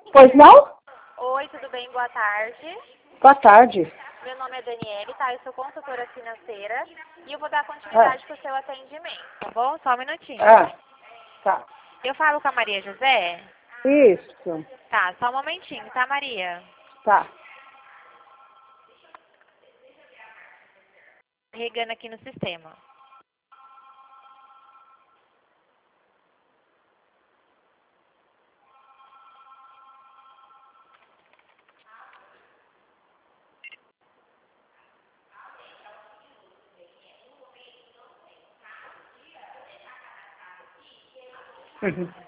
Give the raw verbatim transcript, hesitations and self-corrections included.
Pois não? Oi, tudo bem? Boa tarde. Boa tarde. Meu nome é Daniele, tá? Eu sou consultora financeira e eu vou dar continuidade Ah, pro seu atendimento, tá bom? Só um minutinho. ah, tá. Eu falo com a Maria José? Isso, Tá, só um momentinho, tá, Maria? tá. Regando aqui no sistema. Uhum.